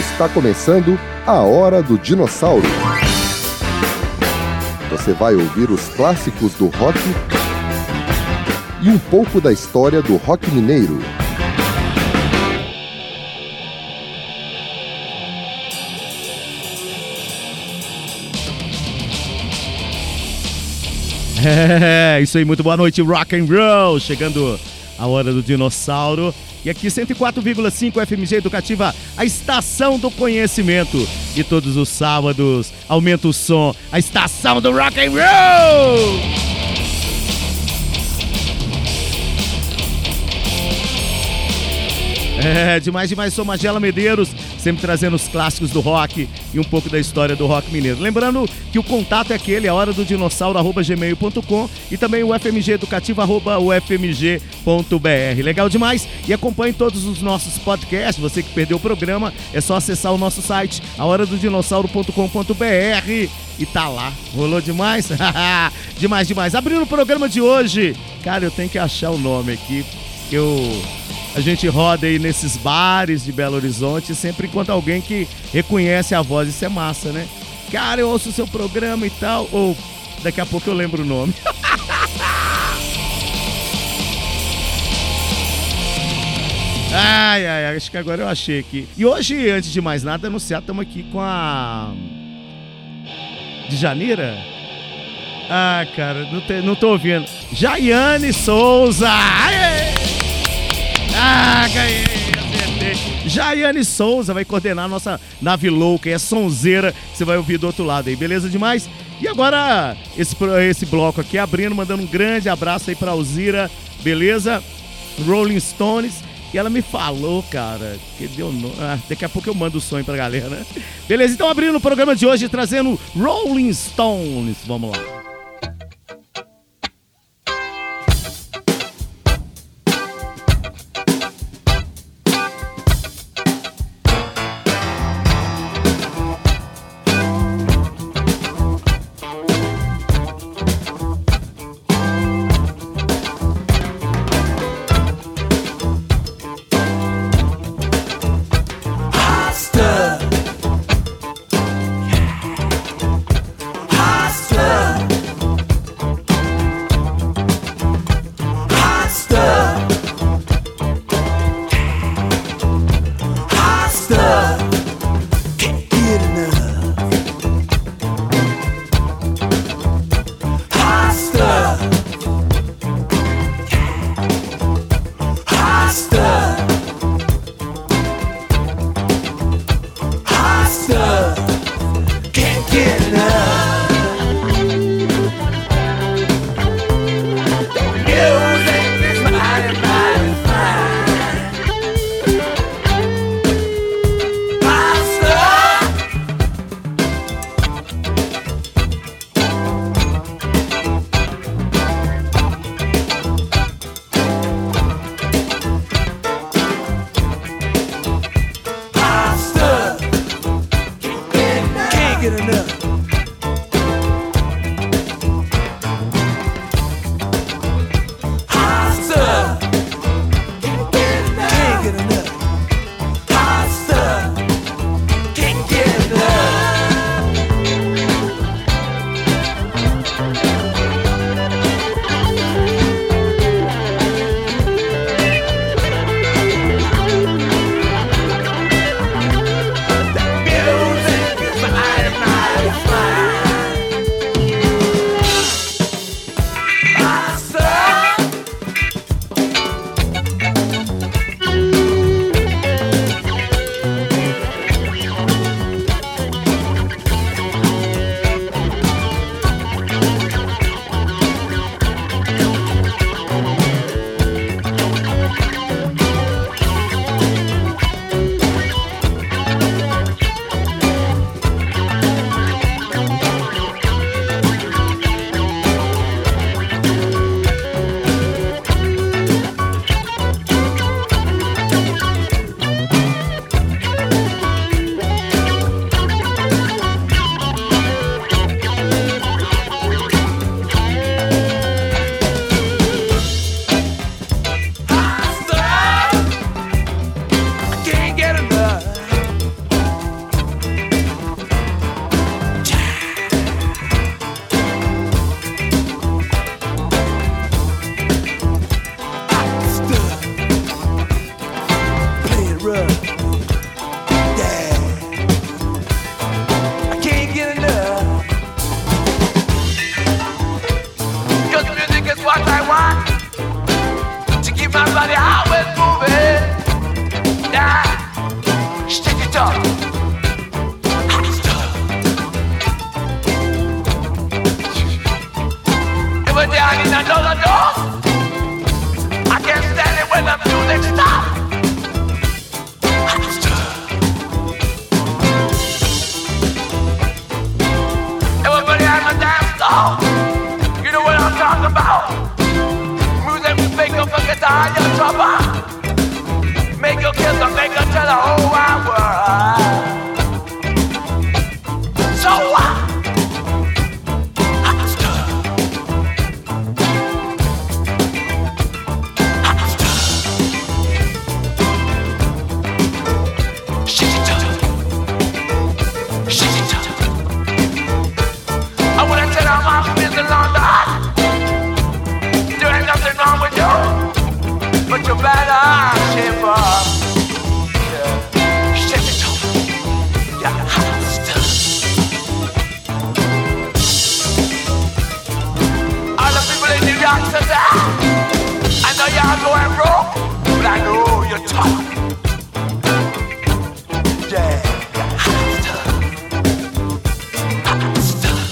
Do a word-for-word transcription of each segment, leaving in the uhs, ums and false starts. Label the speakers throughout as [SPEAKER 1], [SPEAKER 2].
[SPEAKER 1] Está começando a Hora do Dinossauro. Você vai ouvir os clássicos do rock e um pouco da história do rock mineiro.
[SPEAKER 2] É, isso aí, muito boa noite, rock and roll, chegando a Hora do Dinossauro. E aqui cento e quatro vírgula cinco F M G Educativa, a estação do conhecimento. E todos os sábados, aumenta o som, a estação do rock and roll. É, demais, demais, sou Magela Medeiros, sempre trazendo os clássicos do rock e um pouco da história do rock mineiro. Lembrando que o contato é aquele, a hora do dinossauro, arroba gmail ponto com, e também o F M G Educativo, arroba u f m g ponto b r. Legal demais? E acompanhe todos os nossos podcasts. Você que perdeu o programa, é só acessar o nosso site, a hora do dinossauro ponto com ponto b r, e tá lá. Rolou demais? Demais, demais. Abrindo o programa de hoje, cara, eu tenho que achar o nome aqui, eu... A gente roda aí nesses bares de Belo Horizonte, sempre encontra alguém que reconhece a voz. Isso é massa, né? Cara, eu ouço o seu programa e tal. Ou daqui a pouco eu lembro o nome. Ai, ai, acho que agora eu achei aqui. E hoje, antes de mais nada, anunciar, estamos aqui com a... Djanira? Ah, cara, não, te, não tô ouvindo. Jaiane Souza! Aê! Ah, ganhei, acertei. Jaiane Souza vai coordenar a nossa nave louca, é sonzeira, que você vai ouvir do outro lado aí, beleza demais? E agora, esse, esse bloco aqui abrindo, mandando um grande abraço aí pra Alzira, beleza? Rolling Stones, e ela me falou, cara, que deu no... ah, daqui a pouco eu mando o sonho pra galera, né? Beleza, então abrindo o programa de hoje, trazendo Rolling Stones, vamos lá.
[SPEAKER 3] Hostile. gonna make her tell the whole wide world. So what? Hot stuff. Hot stuff. Shake it up. Shake it up. I wanna tell her my friends in London, there ain't nothing wrong with you, but you better shape up. Yeah. Shake it up. Yeah, hot stuff. All the people in New York City, I know y'all going broke, but I know you're tough. Yeah, hot stuff. Hot stuff.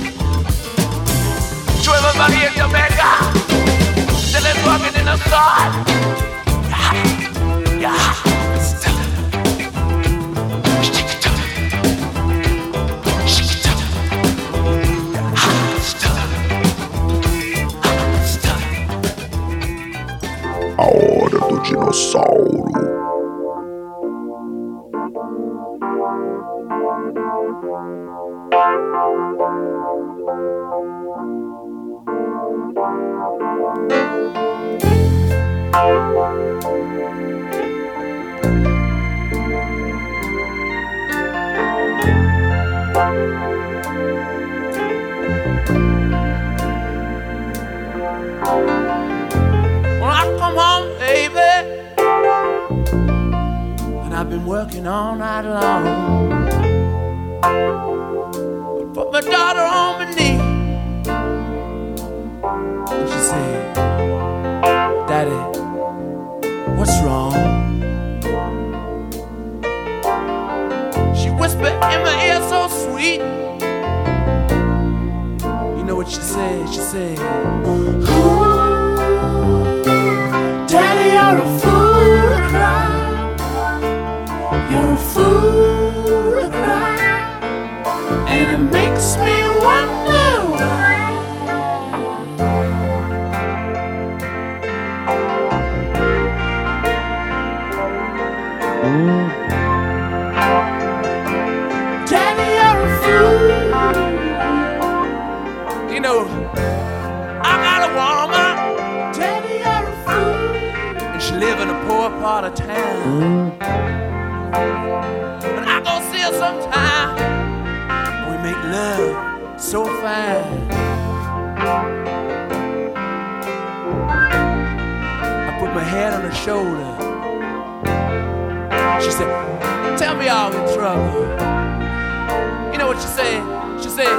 [SPEAKER 3] To everybody in Jamaica, still is working in the sun. Yeah, yeah, hot stuff. Shake it up. Shake it up. Yeah, hot stuff. Hot stuff.
[SPEAKER 1] A hora do dinossauro.
[SPEAKER 3] When I come home, baby, and I've been working all night long, I put my daughter on my knee, and she said, Daddy, what's wrong? She whispered in my ear so sweet. You know what she said? She said, Daddy, you're a fool to cry. You're a fool to cry. And it makes me wonder why. Daddy, you're a fool. You know, I got a woman. Daddy, you're a fool. And she live in a poor part of town. But I go see her sometime. We make love so fine. I put my head on her shoulder. She said, tell me I'm in trouble. You know what she said? She said,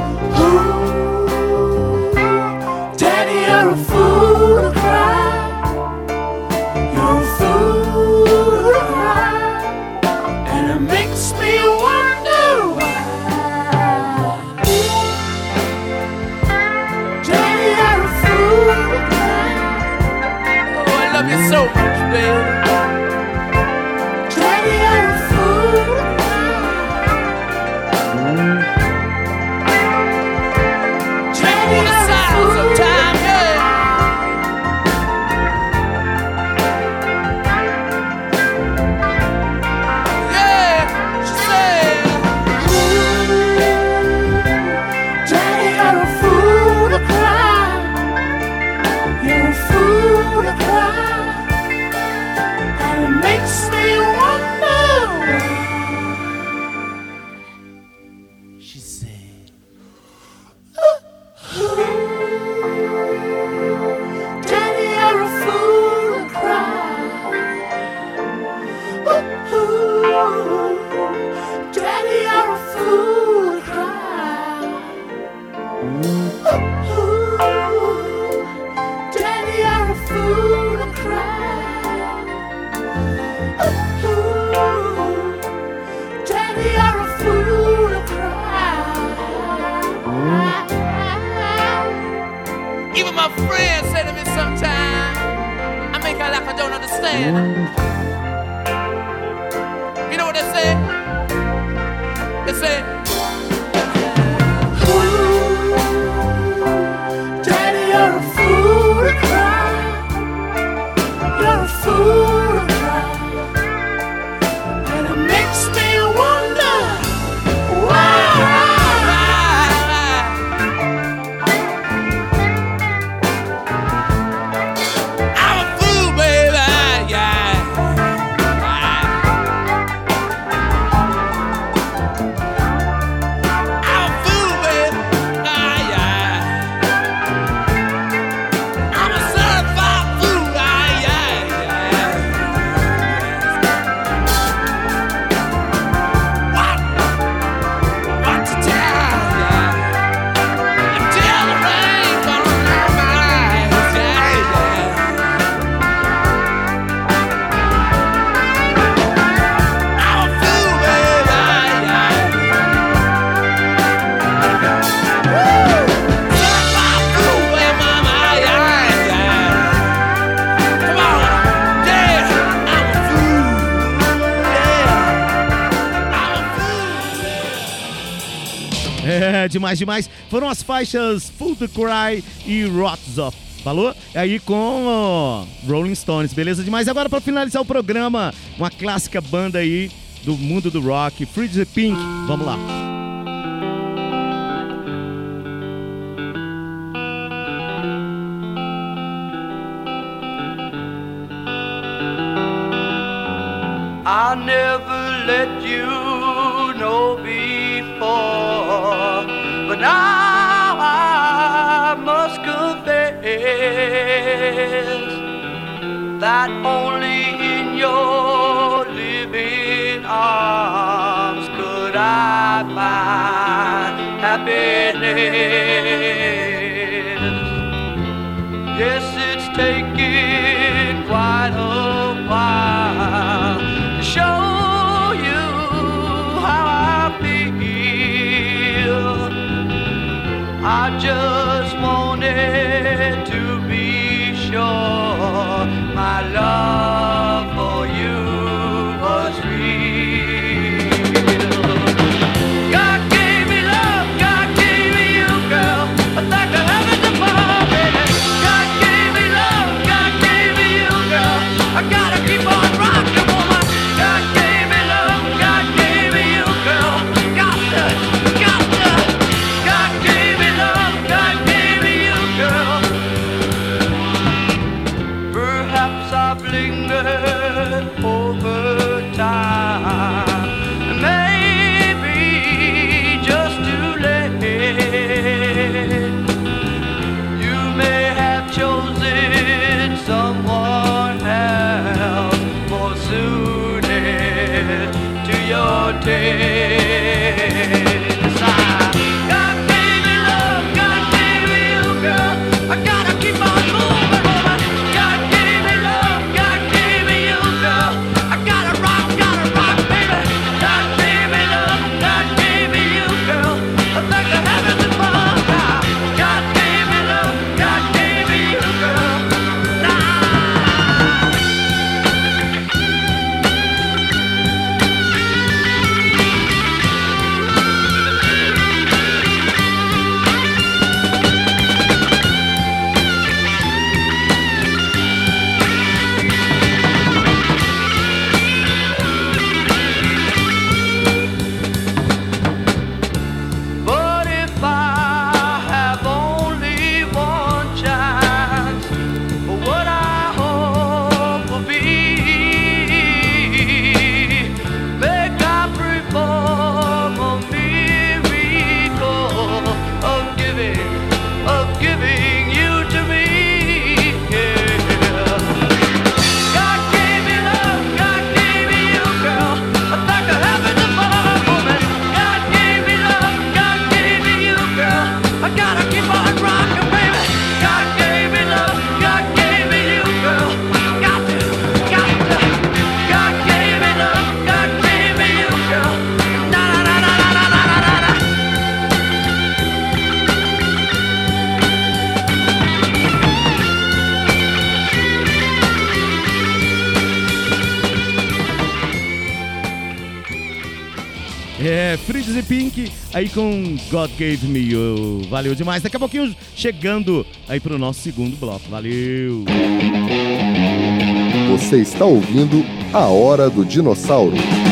[SPEAKER 3] Daddy, you're a fool to cry. You're a fool to cry. And it makes me wonder why. Daddy, you're a fool to cry. Oh, I love you so much, baby. Daddy, you're a fool to cry. Daddy, you're a fool to cry. Even my friends say to me sometimes, I make out like I don't understand. You know what they say? They say, Daddy, you're a fool to cry. You're a fool to cry.
[SPEAKER 2] É, demais, demais. Foram as faixas Fool to Cry e Rots Off. Falou? Aí com oh, Rolling Stones, beleza demais. Agora pra finalizar o programa, uma clássica banda aí do mundo do rock, Pretty Pink. Vamos lá.
[SPEAKER 4] I never let you know before, but now I must confess that only in your living arms could I find happiness. Yes, it's taken quite a while to show you how I feel. I just wanted to be sure my love for you was real. God gave me love, God gave me you, girl. I thank the heavens above, baby. God gave me love, God gave me you, girl. I gotta keep on rocking, woman. God gave me love, God gave me you, girl. Got to, got to. God gave me love, God gave me you, girl. Perhaps I've lingered over time, and maybe just too late. You may have chosen someone else more suited to your taste. God gave me love, God gave me you, girl. I gotta keep on moving, woman. God gave me love, God gave me you, girl. I gotta rock, gotta rock, baby. God gave me love, God gave me you, girl. I thank the heavens above. God gave me love, God gave me you, girl. Nah. But if I have only one chance for what I hope will be, make I perform a miracle of giving, of giving you to me. Yeah. God gave me love, God gave me you, girl. I thank the heavens above, woman. God gave me love, God gave me you, girl. I gotta keep on rocking, baby. God gave me love, God gave me you, girl. Got to, got to. God gave me love, God gave me you, girl. Na na na na na na na na na.
[SPEAKER 2] É, Pretty Pink aí com God Gave Me You. Valeu demais. Daqui a pouquinho chegando aí pro nosso segundo bloco. Valeu.
[SPEAKER 1] Você está ouvindo A Hora do Dinossauro.